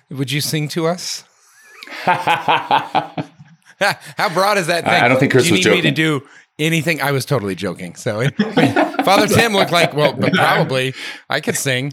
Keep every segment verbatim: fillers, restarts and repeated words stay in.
Would you sing to us? How broad is that thing? I don't think Chris do you was need joking. me to do anything? I was totally joking. So it, Father Tim looked like, well, but probably I could sing.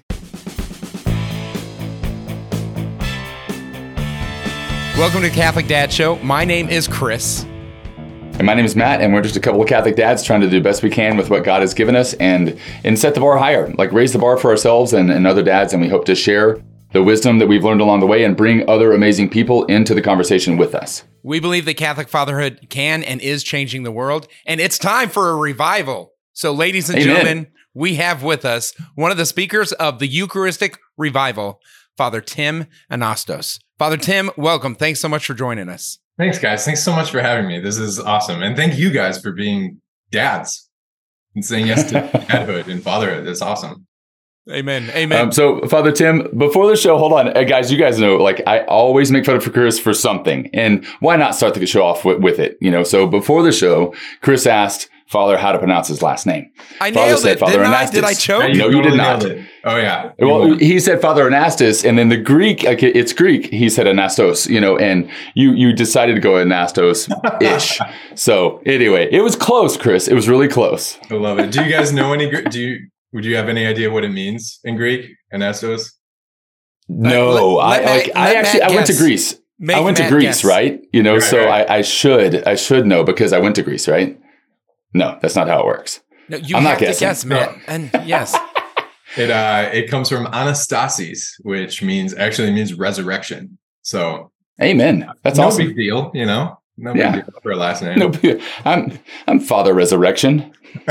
Welcome to Catholic Dad Show. My name is Chris. And my name is Matt, and we're just a couple of Catholic dads trying to do the best we can with what God has given us and, and set the bar higher, like raise the bar for ourselves and, and other dads, and we hope to share the wisdom that we've learned along the way and bring other amazing people into the conversation with us. We believe that Catholic fatherhood can and is changing the world, and it's time for a revival. So, ladies and Amen. gentlemen, we have with us one of the speakers of the Eucharistic Revival, Father Tim Anastos. Father Tim, welcome. Thanks so much for joining us. Thanks, guys. Thanks so much for having me. This is awesome. And thank you guys for being dads and saying yes to dadhood and fatherhood. That's awesome. Amen. Amen. Um, so, Father Tim, before the show, hold on. Uh, guys, you guys know, like, I always make fun of Chris for something. And why not start the show off with, with it? You know, so before the show, Chris asked Father how to pronounce his last name. I Father nailed said, it. Father Didn't I? Anastas. Did I choke? No, you did not. It. Oh, yeah. Well, he said Father Anastas, and then the Greek, like it's Greek, he said Anastos, you know, and you you decided to go Anastos-ish. So anyway, it was close, Chris. It was really close. I love it. Do you guys know any, do you, would you have any idea what it means in Greek, Anastos? No, Uh, let- let I Matt- like. I let actually Matt I went to guess. Greece. Make I went Matt to Greece, guess. right? You know, Right, so right. I, I should I should know because I went to Greece, right? No, that's not how it works. No, you I'm have not to guessing. guess, Matt. No. And yes. It uh, it comes from Anastasis, which means actually means resurrection. So Amen. That's no awesome. big deal, you know. No Yeah. big deal for a last name. No, I'm I'm Father Resurrection.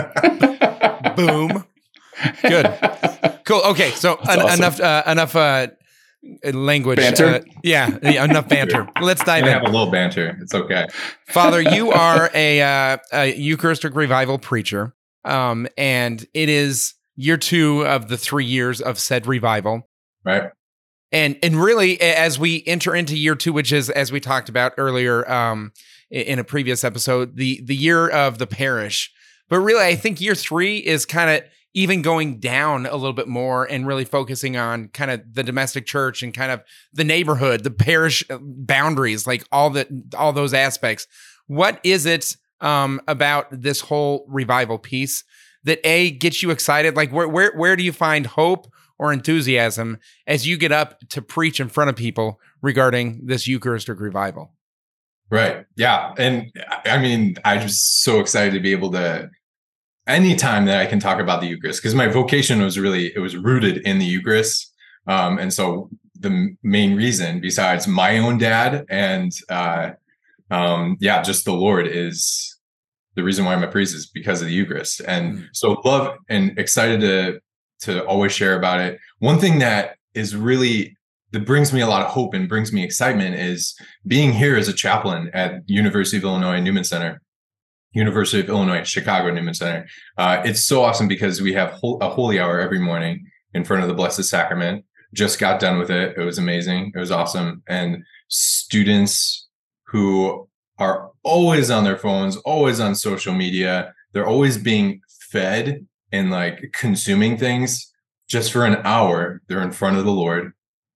Boom. Good. Cool. Okay. So en- awesome. enough uh, enough uh, language. Banter? Uh, yeah, yeah. Enough banter. Let's dive We have a in. little banter. It's okay. Father, you are a, uh, a Eucharistic Revival preacher, um, and it is year two of the three years of said revival. Right. And and really, a- as we enter into year two, which is, as we talked about earlier um, i- in a previous episode, the the year of the parish. But really, I think year three is kind of even going down a little bit more and really focusing on kind of the domestic church and kind of the neighborhood, the parish boundaries, like all the all those aspects. What is it um, about this whole revival piece that A, gets you excited? Like where where where do you find hope or enthusiasm as you get up to preach in front of people regarding this Eucharistic revival? Right. Yeah. And I mean, I'm just so excited to be able to, anytime that I can talk about the Eucharist, because my vocation was really, it was rooted in the Eucharist. Um, and so the main reason, besides my own dad and, uh, um, yeah, just the Lord, is the reason why I'm a priest is because of the Eucharist. And Mm. so love and excited to, to always share about it. One thing that is really, that brings me a lot of hope and brings me excitement is being here as a chaplain at University of Illinois Newman Center, University of Illinois Chicago Newman Center. Uh, it's so awesome because we have hol- a holy hour every morning in front of the Blessed Sacrament. Just got done with it. It was amazing. It was awesome. And students who are always on their phones, always on social media, they're always being fed and like consuming things. Just for an hour, they're in front of the Lord.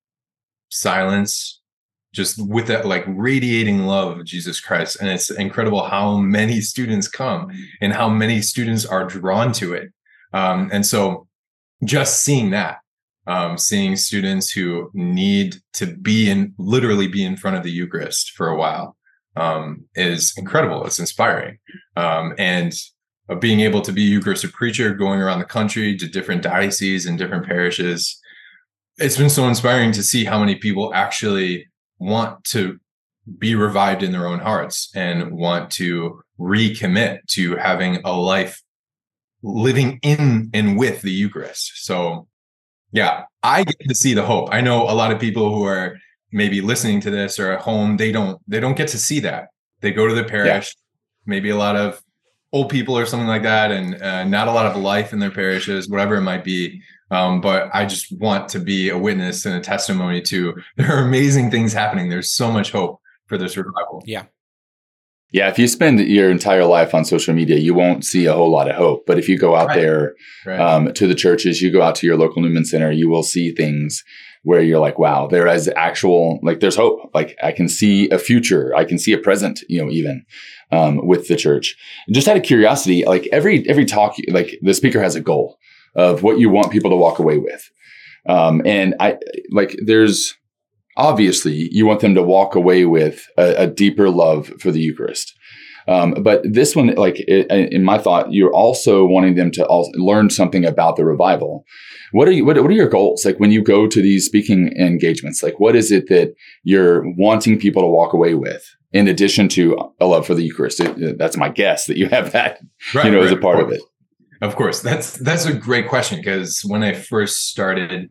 Silence, just with that like radiating love of Jesus Christ. And it's incredible how many students come and how many students are drawn to it. Um, and so just seeing that, um, seeing students who need to be in, literally be in front of the Eucharist for a while, um, is incredible. It's inspiring. Um, and uh, being able to be a Eucharistic preacher, going around the country to different dioceses and different parishes, it's been so inspiring to see how many people actually want to be revived in their own hearts and want to recommit to having a life living in and with the Eucharist. So yeah, I get to see the hope. I know a lot of people who are maybe listening to this or at home, they don't, they don't get to see that. They go to the parish, yeah. maybe a lot of old people or something like that, and uh, not a lot of life in their parishes, whatever it might be. Um, but I just want to be a witness and a testimony to there are amazing things happening. There's so much hope for this revival. Yeah. Yeah, if you spend your entire life on social media, you won't see a whole lot of hope. But if you go out Right. there Right. um, to the churches, you go out to your local Newman Center, you will see things where you're like, wow, there is actual, like there's hope. Like I can see a future. I can see a present, you know, even um, with the church. Just out of curiosity, like every every talk, like the speaker has a goal of what you want people to walk away with. Um, and I like there's obviously you want them to walk away with a, a deeper love for the Eucharist. Um, but this one, like it, in my thought, you're also wanting them to also learn something about the revival. What are you, what, what are your goals? Like when you go to these speaking engagements, like what is it that you're wanting people to walk away with in addition to a love for the Eucharist? It, that's my guess that you have that, Right, you know, right, as a part of of it. Of course, that's that's a great question, because when I first started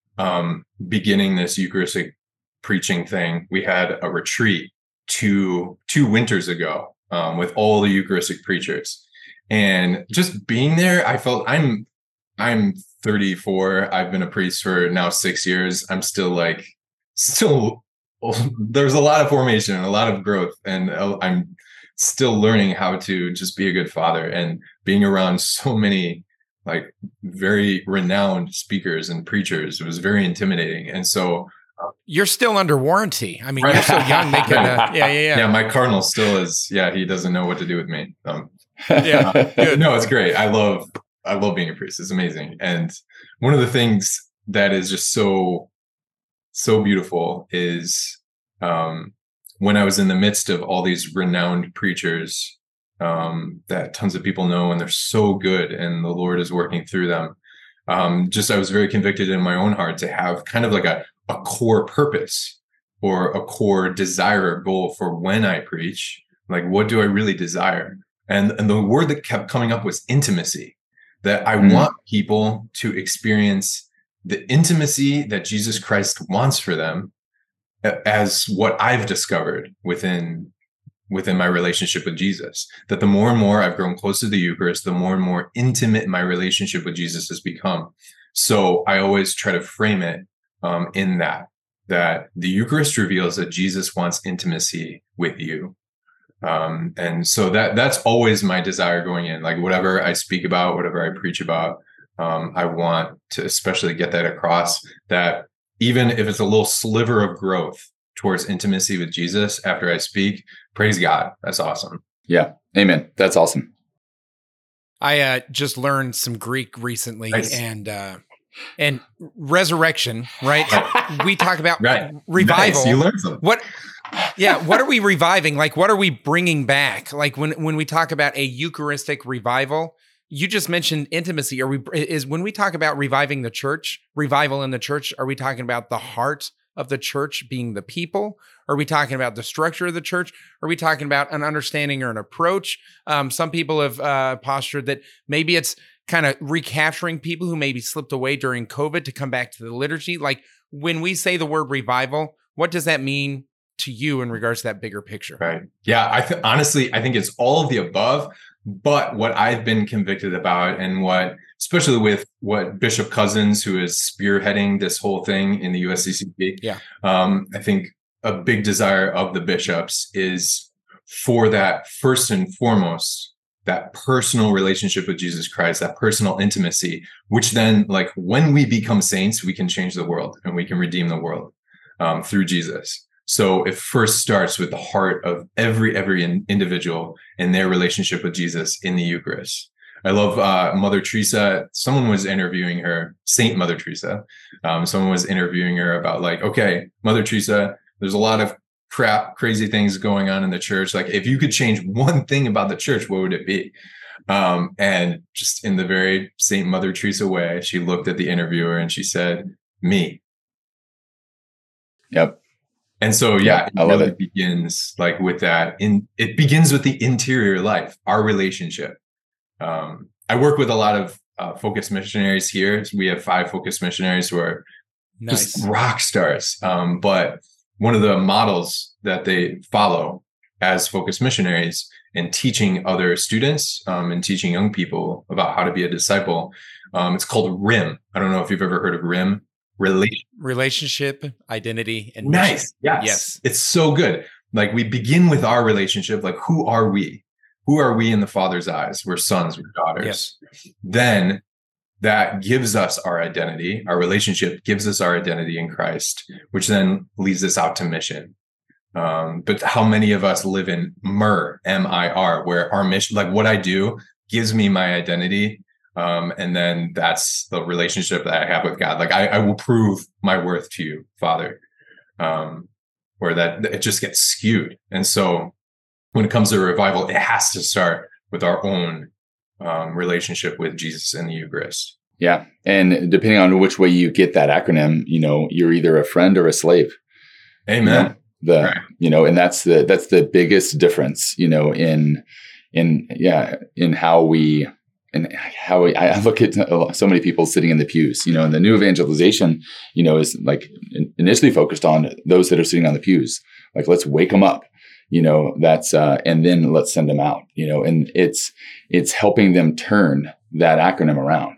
um, beginning this Eucharistic preaching thing, we had a retreat two two winters ago um, with all the Eucharistic preachers, and just being there, I felt I'm I'm thirty-four. I've been a priest for now six years. I'm still like still there's a lot of formation, a lot of growth, and I'm still learning how to just be a good father, and being around so many like very renowned speakers and preachers, it was very intimidating. And so you're still under warranty. I mean, Right. you're so young. They can, uh, yeah, yeah, yeah. yeah, my cardinal still is, yeah, he doesn't know what to do with me. Um, Yeah, good. no, it's great. I love, I love being a priest. It's amazing. And one of the things that is just so, so beautiful is um, when I was in the midst of all these renowned preachers um, that tons of people know, and they're so good, and the Lord is working through them. Um, just, I was very convicted in my own heart to have kind of like a, a core purpose or a core desire or goal for when I preach. Like, what do I really desire? And, and the word that kept coming up was intimacy, that I mm. want people to experience the intimacy that Jesus Christ wants for them as what I've discovered within within my relationship with Jesus. That the more and more I've grown close to the Eucharist, the more and more intimate my relationship with Jesus has become. So I always try to frame it um, in that, that the Eucharist reveals that Jesus wants intimacy with you. Um, and so that that's always my desire going in, like whatever I speak about, whatever I preach about, um, I want to especially get that across, that even if it's a little sliver of growth towards intimacy with Jesus after I speak, praise God. That's awesome. Yeah. Amen. That's awesome. I uh, just learned some Greek recently, Nice. and uh, and resurrection, right? We talk about Right. revival. Nice. You learned something. What? Yeah. What are we reviving? Like, what are we bringing back? Like when when we talk about a Eucharistic revival, you just mentioned intimacy. Are we is when we talk about reviving the church, revival in the church? Are we talking about the heart of the church being the people? Are we talking about the structure of the church? Are we talking about an understanding or an approach? Um, some people have uh, postured that maybe it's kind of recapturing people who maybe slipped away during COVID to come back to the liturgy. Like when we say the word revival, what does that mean to you in regards to that bigger picture? Right. Yeah. I th- honestly, I think it's all of the above. But what I've been convicted about, and what, especially with what Bishop Cousins, who is spearheading this whole thing in the U S C C P, yeah, um, I think a big desire of the bishops is for that first and foremost, that personal relationship with Jesus Christ, that personal intimacy, which then, like, when we become saints, we can change the world and we can redeem the world um, through Jesus. So it first starts with the heart of every every in, individual and their relationship with Jesus in the Eucharist. I love uh, Mother Teresa. Someone was interviewing her, Saint Mother Teresa. Um, someone was interviewing her about, like, okay, Mother Teresa, there's a lot of crap, crazy things going on in the church. Like, if you could change one thing about the church, what would it be? Um, and just in the very Saint Mother Teresa way, she looked at the interviewer and she said, me. Yep. And so, yeah, yeah, it I love really it. begins like with that. In it begins with the interior life, our relationship. Um, I work with a lot of uh, focus missionaries here. We have five focus missionaries who are nice. Just rock stars. Um, but one of the models that they follow as focus missionaries and teaching other students um, and teaching young people about how to be a disciple, um, it's called R I M. I don't know if you've ever heard of R I M. Relation. Relationship, identity, and nice. mission. Yes. Yes. It's so good. like we begin with our relationship. Like, who are we? Who are we in the Father's eyes? We're sons, we're daughters. Yes. Then that gives us our identity. Our relationship gives us our identity in Christ, which then leads us out to mission. Um, but how many of us live in M I R, M I R, where our mission, like what I do gives me my identity. Um, and then that's the relationship that I have with God. Like I, I will prove my worth to you, Father. Um, where that it just gets skewed. And so when it comes to revival, it has to start with our own um, relationship with Jesus in the Eucharist. Yeah. And depending on which way you get that acronym, you know, you're either a friend or a slave. Amen. You know, the, right. you know, and that's the, that's the biggest difference, you know, in, in, yeah, in how we, and how we, I look at so many people sitting in the pews, you know, and the new evangelization, you know, is like initially focused on those that are sitting on the pews. Like, let's wake them up, you know, that's, uh, and then let's send them out, you know, and it's, it's helping them turn that acronym around.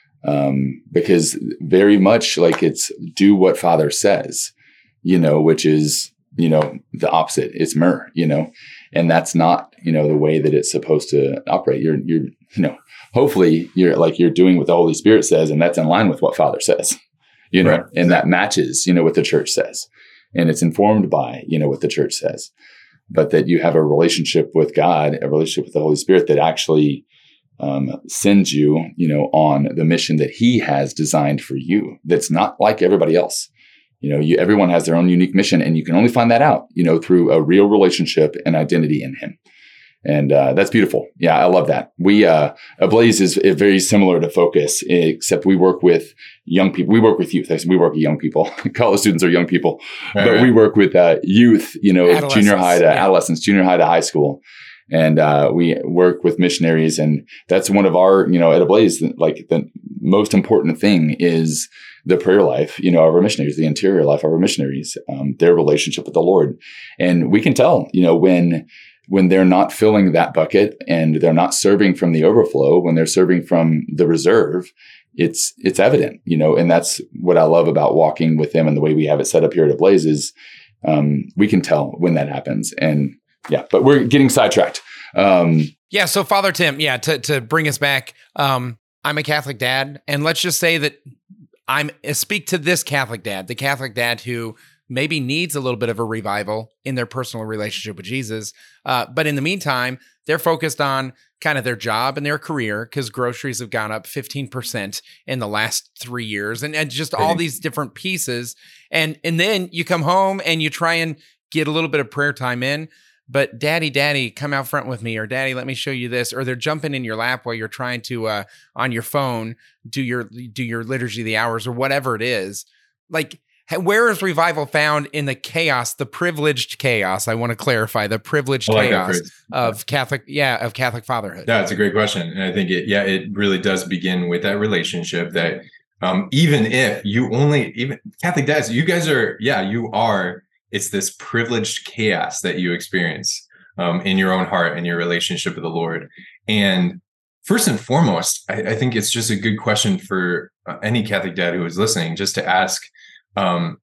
Um, because very much like it's do what Father says, you know, which is, you know, the opposite. It's M I R, you know, and that's not, you know, the way that it's supposed to operate. You're, you're, you know, hopefully you're like, you're doing what the Holy Spirit says, and that's in line with what Father says, you know, right. And that matches, you know, what the church says, and it's informed by, you know, what the church says, but that you have a relationship with God, a relationship with the Holy Spirit that actually um, sends you, you know, on the mission that He has designed for you. That's not like everybody else. You know, you, everyone has their own unique mission, and you can only find that out, you know, through a real relationship and identity in Him. And uh, that's beautiful. Yeah, I love that. We, uh, Ablaze is, is very similar to Focus, except we work with young people. We work with youth. We work with young people. College students are young people. Right, but right. we work with uh, youth, you know, junior high to yeah. adolescents, junior high to high school. And uh, we work with missionaries. And that's one of our, you know, at Ablaze, like the most important thing is the prayer life, you know, of our missionaries, the interior life of our missionaries, um, their relationship with the Lord. And we can tell, you know, when when they're not filling that bucket and they're not serving from the overflow, when they're serving from the reserve, it's it's evident, you know, and that's what I love about walking with them and the way we have it set up here at Ablaze is um, we can tell when that happens. And yeah, but we're getting sidetracked. Um, yeah. So Father Tim, yeah, to, to bring us back, um, I'm a Catholic dad, and let's just say that I'm speak to this Catholic dad, the Catholic dad who maybe needs a little bit of a revival in their personal relationship with Jesus. Uh, but in the meantime, they're focused on kind of their job and their career because groceries have gone up fifteen percent in the last three years and, and just all these different pieces. And, and then you come home and you try and get a little bit of prayer time in, but daddy, daddy, come out front with me, or daddy, let me show you this. Or they're jumping in your lap while you're trying to, uh, on your phone, do your, do your liturgy of the hours or whatever it is. Like, where is revival found in the chaos, the privileged chaos? I want to clarify the privileged like chaos of Catholic, yeah, of Catholic fatherhood. Yeah, it's a great question. And I think it, yeah, it really does begin with that relationship that um, even if you only, even Catholic dads, you guys are, yeah, you are, it's this privileged chaos that you experience um, in your own heart and your relationship with the Lord. And first and foremost, I, I think it's just a good question for uh, any Catholic dad who is listening, just to ask, um,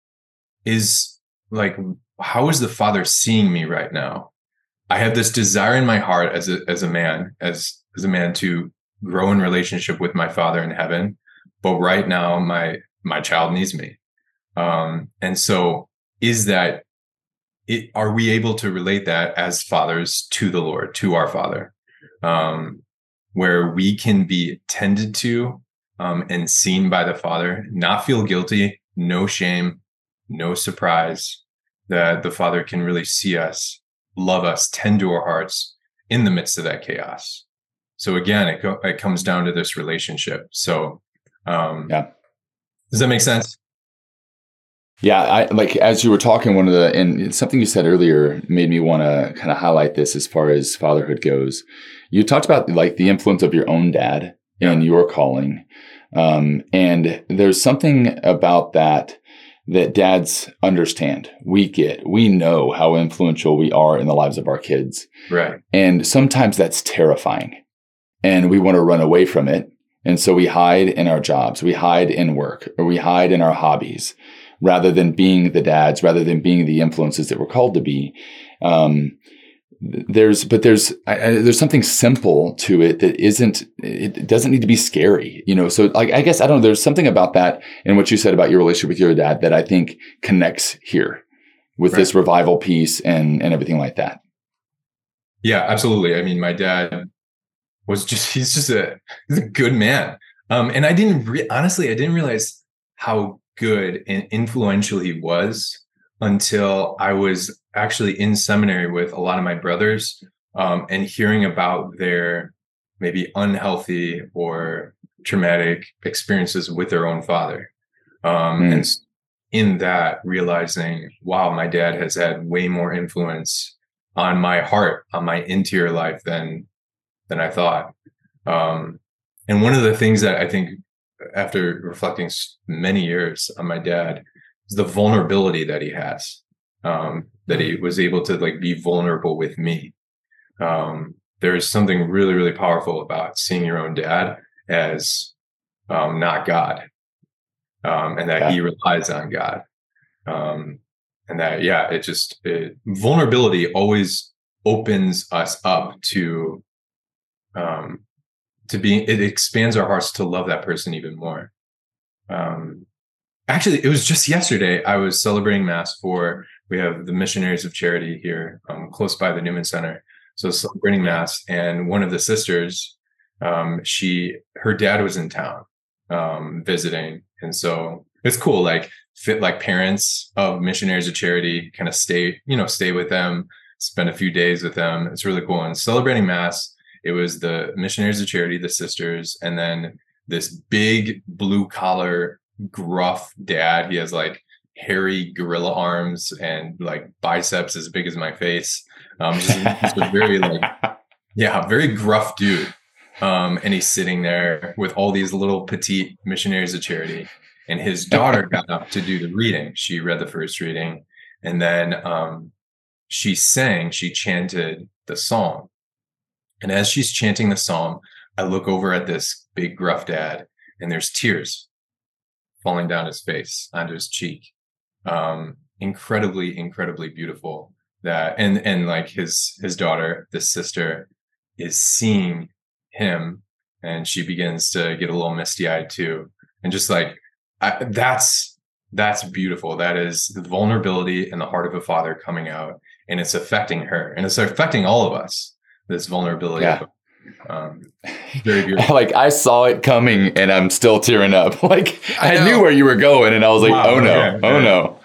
is like, how is the Father seeing me right now? I have this desire in my heart as a, as a man, as, as a man to grow in relationship with my Father in heaven. But right now my, my child needs me. Um, and so is that it, are we able to relate that as fathers to the Lord, to our Father, um, where we can be tended to, um, and seen by the Father, not feel guilty, no shame, no surprise, that the Father can really see us, love us, tend to our hearts in the midst of that chaos. So again, it, co- it comes down to this relationship. So, um, yeah. Does that make sense? Yeah. I like, as you were talking, one of the, and something you said earlier made me want to kind of highlight this as far as fatherhood goes. You talked about like the influence of your own dad yeah. and your calling. Um, and there's something about that that dads understand. We get, we know how influential we are in the lives of our kids. Right. And sometimes that's terrifying and we want to run away from it. And so we hide in our jobs, we hide in work, or we hide in our hobbies. rather than being the dads, rather than being the influences that we're called to be. Um, there's, but there's, I, I, there's something simple to it that isn't, it doesn't need to be scary, you know? So like, I guess, I don't know, there's something about that and what you said about your relationship with your dad that I think connects here with right. this revival piece and, and everything like that. Yeah, absolutely. I mean, my dad was just, he's just a, he's a good man. Um, and I didn't, re- honestly, I didn't realize how good and influential he was until I was actually in seminary with a lot of my brothers, um, and hearing about their maybe unhealthy or traumatic experiences with their own father. Um, mm. And in that, realizing, wow, my dad has had way more influence on my heart, on my interior life than than I thought. Um, and one of the things that I think, after reflecting many years on my dad, is the vulnerability that he has. Um, that he was able to like be vulnerable with me. Um, there is something really, really powerful about seeing your own dad as um, not God, um, and that yeah. he relies on God. Um, and that, yeah, it just, it, vulnerability always opens us up to, um, to be, it expands our hearts to love that person even more. Um, actually, it was just yesterday, I was celebrating Mass for, we have the Missionaries of Charity here, um, close by the Newman Center. So celebrating Mass, and one of the sisters, um, she, her dad was in town, um, visiting. And so it's cool. Like fit, like parents of Missionaries of Charity kind of stay, you know, stay with them, spend a few days with them. It's really cool. And celebrating Mass, it was the Missionaries of Charity, the sisters, and then this big blue collar, gruff dad. He has like hairy gorilla arms and like biceps as big as my face. Um, just, just a very like, yeah, very gruff dude. Um, and he's sitting there with all these little petite Missionaries of Charity. And his daughter got up to do the reading. She read the first reading, and then um, she sang, she chanted the psalm. And as she's chanting the psalm, I look over at this big gruff dad, and there's tears falling down his face, onto his cheek. Um, incredibly, incredibly beautiful. That and and like his his daughter, this sister, is seeing him, and she begins to get a little misty-eyed too. And just like I, that's that's beautiful. That is the vulnerability in the heart of a father coming out, and it's affecting her, and it's affecting all of us. This vulnerability. Yeah. Um, very beautiful. Like I saw it coming, and I'm still tearing up. Like I, I knew where you were going, and I was like, wow, "Oh no, yeah, oh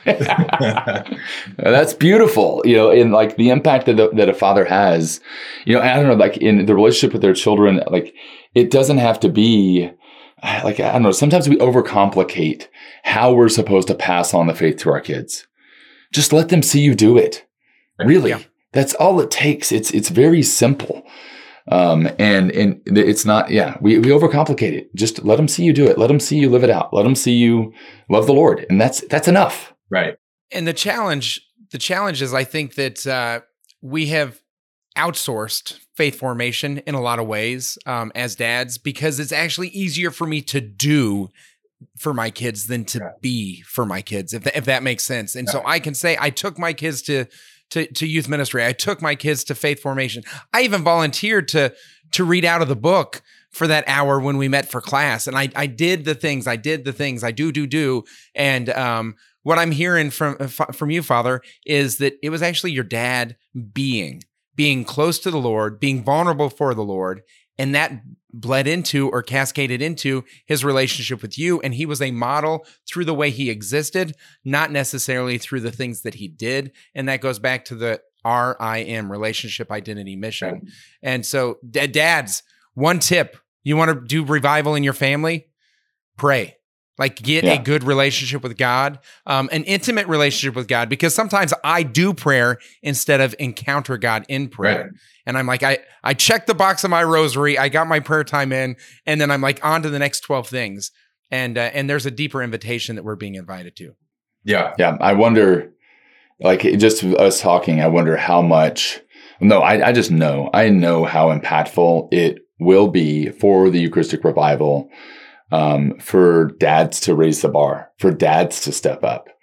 yeah. no." That's beautiful, you know. And like the impact that the, that a father has, you know. I don't know, like in the relationship with their children, like it doesn't have to be. Like I don't know. Sometimes we overcomplicate how we're supposed to pass on the faith to our kids. Just let them see you do it. Really, yeah. That's all it takes. It's it's very simple. Um, and, and it's not, yeah, we, we overcomplicate it. Just let them see you do it. Let them see you live it out. Let them see you love the Lord. And that's, that's enough. Right. And the challenge, the challenge is, I think that, uh, we have outsourced faith formation in a lot of ways, um, as dads, because it's actually easier for me to do for my kids than to yeah. be for my kids, if, th- if that makes sense. And yeah. so I can say, I took my kids to, To, to youth ministry. I took my kids to faith formation. I even volunteered to to read out of the book for that hour when we met for class. And I I did the things, I did the things, I do, do, do. And um, what I'm hearing from from you, Father, is that it was actually your dad being, being close to the Lord, being vulnerable for the Lord. And that bled into or cascaded into his relationship with you. And he was a model through the way he existed, not necessarily through the things that he did. And that goes back to the R I M, relationship, identity, mission. Right. And so dads, one tip, you want to do revival in your family? Pray. Like get yeah. a good relationship with God, um, an intimate relationship with God, because sometimes I do prayer instead of encounter God in prayer. Right. And I'm like, I, I checked the box of my rosary, I got my prayer time in, and then I'm like on to the next twelve things. And, uh, and there's a deeper invitation that we're being invited to. Yeah. Yeah. I wonder, like just us talking, I wonder how much, no, I, I just know, I know how impactful it will be for the Eucharistic revival. Um, for dads to raise the bar, for dads to step up,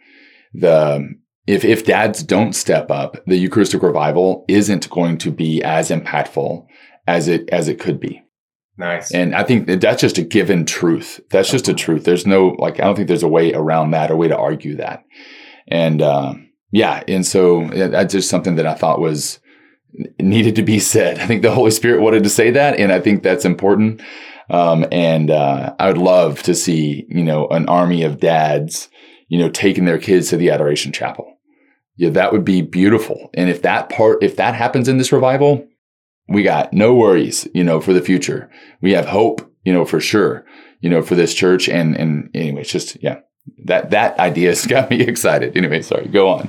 the if if dads don't step up, the Eucharistic revival isn't going to be as impactful as it as it could be. Nice. And I think that that's just a given truth. That's just a truth. There's no, like, I don't think there's a way around that or way to argue that. And uh, yeah, and so that's just something that I thought was needed to be said. I think the Holy Spirit wanted to say that, and I think that's important. Um, and uh, I would love to see, you know, an army of dads, you know, taking their kids to the Adoration Chapel. Yeah, that would be beautiful. And if that part, if that happens in this revival, we got no worries, you know, for the future. We have hope, you know, for sure, you know, for this church. And, and anyway, it's just, yeah, that, that idea has got me excited. Anyway, sorry, go on.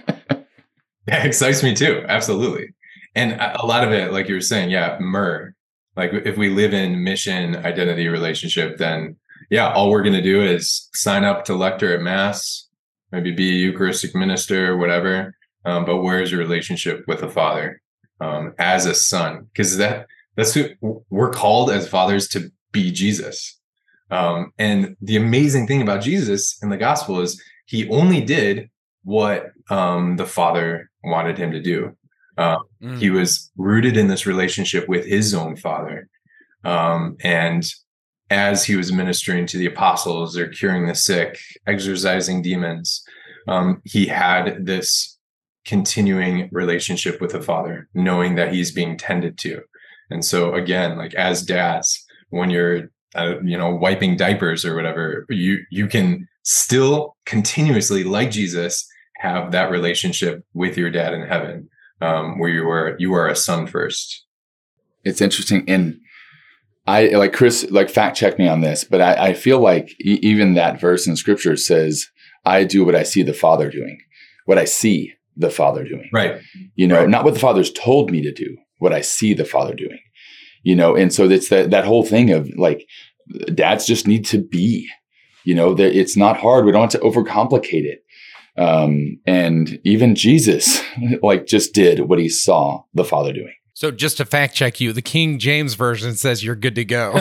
Yeah, it excites me too. Absolutely. And a lot of it, like you were saying, yeah, myrrh. Like if we live in mission identity relationship, then yeah, all we're going to do is sign up to lector at Mass, maybe be a Eucharistic minister or whatever. Um, but where's your relationship with the Father? Um, as a son, because that that's who we're called as fathers to be Jesus. Um, and the amazing thing about Jesus in the gospel is he only did what um, the Father wanted him to do. Uh, mm. He was rooted in this relationship with his own Father. Um, and as he was ministering to the apostles or curing the sick, exorcising demons, um, he had this continuing relationship with the Father, knowing that he's being tended to. And so again, like as dads, when you're, uh, you know, wiping diapers or whatever, you, you can still continuously, like Jesus, have that relationship with your dad in heaven, um, where you are, you are a son first. It's interesting. And I, like Chris, like fact check me on this, but I, I feel like e- even that verse in scripture says, I do what I see the Father doing, what I see the Father doing, right? You know, right. Not what the Father's told me to do, what I see the Father doing, you know? And so it's that, that whole thing of like, dads just need to be, you know, that it's not hard. We don't have to overcomplicate it. Um, and even Jesus like just did what he saw the Father doing. So just to fact check you, the King James Version says you're good to go.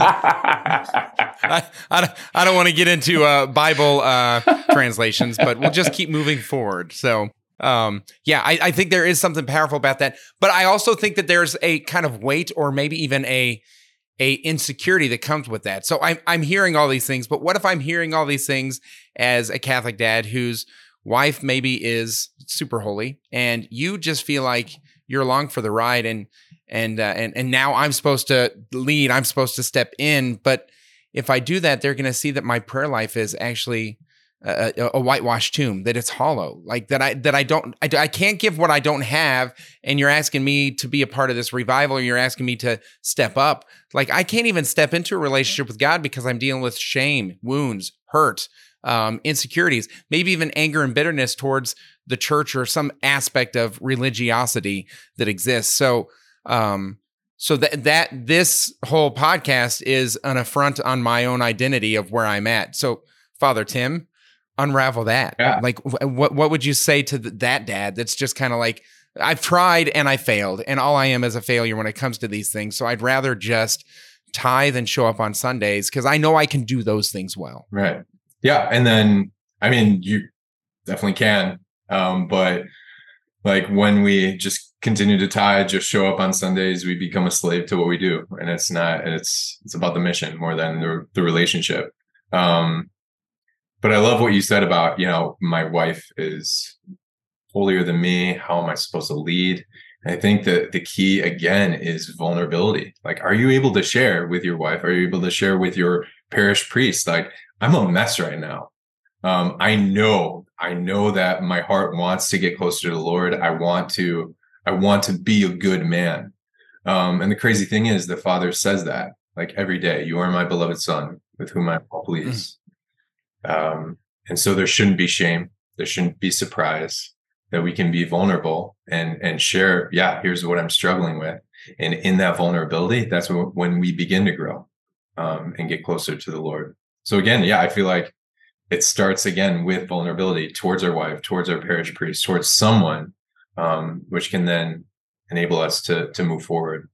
I, I, don't, I don't want to get into uh, Bible uh, translations, but we'll just keep moving forward. So Um, yeah, I, I think there is something powerful about that, but I also think that there's a kind of weight or maybe even a a insecurity that comes with that. So I'm I'm hearing all these things, but what if I'm hearing all these things as a Catholic dad whose wife maybe is super holy, and you just feel like you're along for the ride, and and uh, and and now I'm supposed to lead, I'm supposed to step in, but if I do that, they're going to see that my prayer life is actually A, a whitewashed tomb, that it's hollow, like that I that I don't I, I can't give what I don't have, and you're asking me to be a part of this revival, or you're asking me to step up. Like I can't even step into a relationship with God because I'm dealing with shame, wounds, hurt, um, insecurities, maybe even anger and bitterness towards the church or some aspect of religiosity that exists. So, um, so that that this whole podcast is an affront on my own identity of where I'm at. So, Father Tim, unravel that. Yeah. Like, what what would you say to th- that dad that's just kind of like, I've tried and I failed, and all I am is a failure when it comes to these things. So I'd rather just tithe and show up on Sundays because I know I can do those things well. Right. Yeah. And then, I mean, you definitely can. Um, but like when we just continue to tithe, just show up on Sundays, we become a slave to what we do. And it's not, it's, it's about the mission more than the, the relationship. Um, But I love what you said about, you know, my wife is holier than me. How am I supposed to lead? And I think that the key, again, is vulnerability. Like, are you able to share with your wife? Are you able to share with your parish priest? Like, I'm a mess right now. Um, I know, I know that my heart wants to get closer to the Lord. I want to, I want to be a good man. Um, and the crazy thing is the Father says that like every day, you are my beloved son with whom I will please. Mm. Um, and so there shouldn't be shame. There shouldn't be surprise, that we can be vulnerable and, and share, yeah, here's what I'm struggling with. And in that vulnerability, that's when we begin to grow um, and get closer to the Lord. So again, yeah, I feel like it starts again with vulnerability towards our wife, towards our parish priest, towards someone, um, which can then enable us to, to move forward.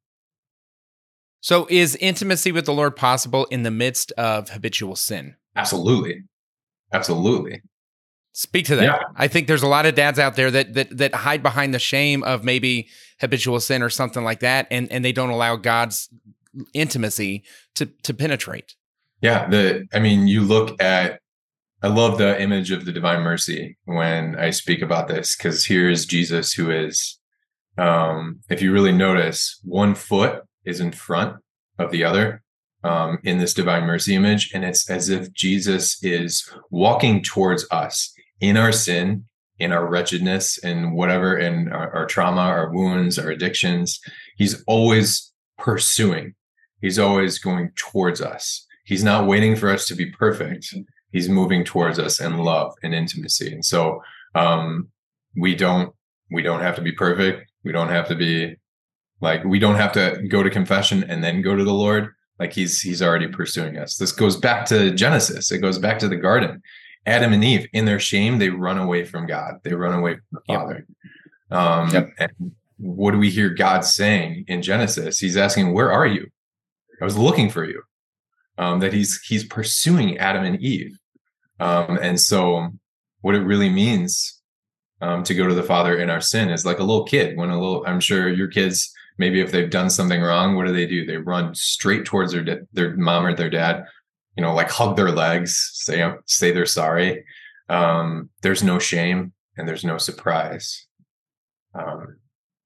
So is intimacy with the Lord possible in the midst of habitual sin? Absolutely. Absolutely. Speak to that. Yeah. I think there's a lot of dads out there that that that hide behind the shame of maybe habitual sin or something like that, and and they don't allow God's intimacy to to penetrate. Yeah, the I mean, you look at I love the image of the divine mercy when I speak about this, because here is Jesus, who is, um, if you really notice, one foot is in front of the other um, in this divine mercy image, and it's as if Jesus is walking towards us in our sin, in our wretchedness, and whatever, in our, our trauma, our wounds, our addictions. He's always pursuing. He's always going towards us. He's not waiting for us to be perfect. He's moving towards us in love and intimacy. And so um, we don't we don't have to be perfect. We don't have to be like we don't have to go to confession and then go to the Lord. Like he's he's already pursuing us. This goes back to Genesis. It goes back to the garden. Adam and Eve, in their shame, they run away from God. They run away from the Father. Yep. Um, yep. And what do we hear God saying in Genesis? He's asking, "Where are you? I was looking for you." Um, that he's he's pursuing Adam and Eve. Um, and so what it really means um, to go to the Father in our sin is like a little kid. When a little, I'm sure your kids, maybe if they've done something wrong, what do they do? They run straight towards their their mom or their dad, you know, like hug their legs, say say they're sorry. Um, there's no shame and there's no surprise. Um,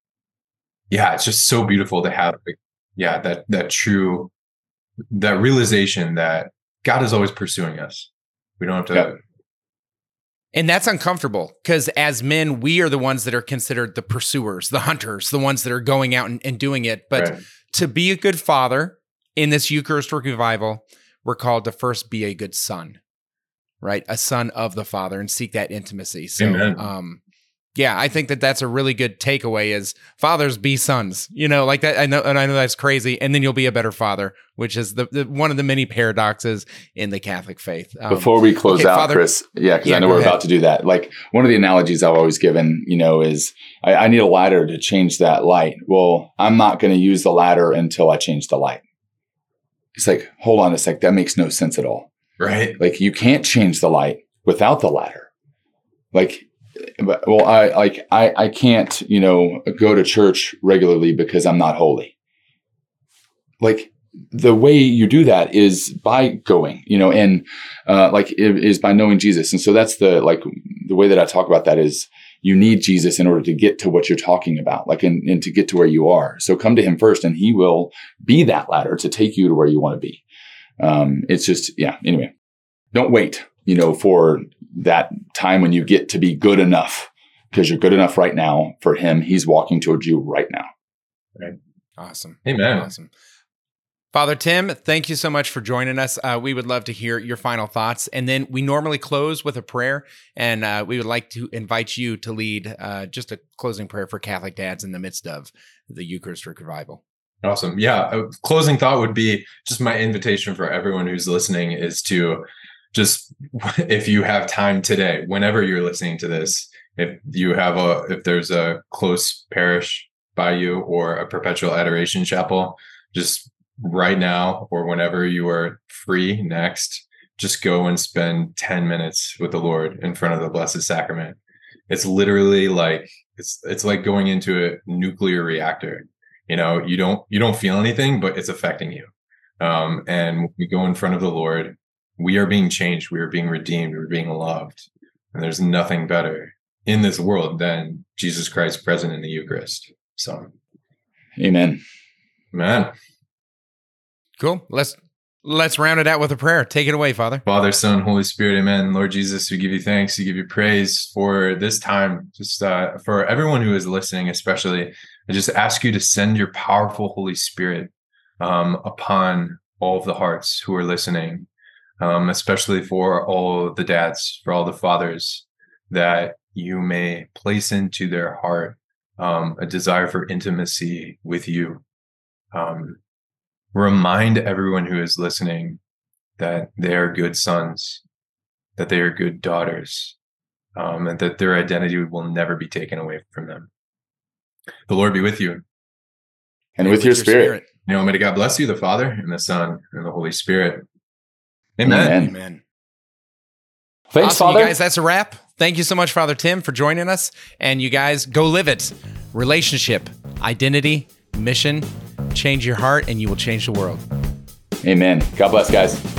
yeah, it's just so beautiful to have, yeah, that that true, that realization that God is always pursuing us. We don't have to. Yep. And that's uncomfortable because as men, we are the ones that are considered the pursuers, the hunters, the ones that are going out and, and doing it. But right. to be a good father in this Eucharistic revival, we're called to first be a good son, right? A son of the Father and seek that intimacy. So, Amen. um, yeah, I think that that's a really good takeaway is fathers be sons, you know, like that. I know, and I know that's crazy. And then you'll be a better father, which is the, the one of the many paradoxes in the Catholic faith. Um, Before we close okay, out, Father, Chris, yeah, because yeah, I know we're ahead. about to do that. Like one of the analogies I've always given, you know, is I, I need a ladder to change that light. Well, I'm not going to use the ladder until I change the light. It's like, hold on a sec. That makes no sense at all. Right. Like you can't change the light without the ladder. Like, well, I like I, I can't, you know, go to church regularly because I'm not holy. Like the way you do that is by going, you know, and uh, like it is by knowing Jesus. And so that's the like the way that I talk about that is you need Jesus in order to get to what you're talking about, like and, and to get to where you are. So come to him first, and he will be that ladder to take you to where you want to be. Um, it's just yeah. Anyway, don't wait, you know, for that time when you get to be good enough, because you're good enough right now for him. He's walking towards you right now. Right. Awesome. Amen. Awesome. Father Tim, thank you so much for joining us. Uh, we would love to hear your final thoughts. And then we normally close with a prayer, and uh, we would like to invite you to lead uh, just a closing prayer for Catholic dads in the midst of the Eucharistic revival. Awesome. Yeah. A closing thought would be just my invitation for everyone who's listening is to just, if you have time today, whenever you're listening to this, if you have a, if there's a close parish by you or a perpetual adoration chapel, just right now or whenever you are free next, just go and spend ten minutes with the Lord in front of the Blessed Sacrament. It's literally like, it's, it's like going into a nuclear reactor. You know, you don't, you don't feel anything, but it's affecting you. Um, and when we go in front of the Lord, we are being changed. We are being redeemed. We're being loved. And there's nothing better in this world than Jesus Christ present in the Eucharist. So, amen. Amen. Cool. Let's let's round it out with a prayer. Take it away, Father. Father, Son, Holy Spirit. Amen. Lord Jesus, we give you thanks. We give you praise for this time. Just uh, for everyone who is listening, especially, I just ask you to send your powerful Holy Spirit um, upon all of the hearts who are listening. Um, especially for all the dads, for all the fathers, that you may place into their heart um, a desire for intimacy with you. Um, remind everyone who is listening that they are good sons, that they are good daughters, um, and that their identity will never be taken away from them. The Lord be with you. And, and with, with your, your spirit. spirit. You know, may God bless you, the Father, and the Son, and the Holy Spirit. Amen. Amen. Amen. Thanks, awesome, Father. you guys. That's a wrap. Thank you so much, Father Tim, for joining us. And you guys, go live it. Relationship, identity, mission. Change your heart and you will change the world. Amen. God bless, guys.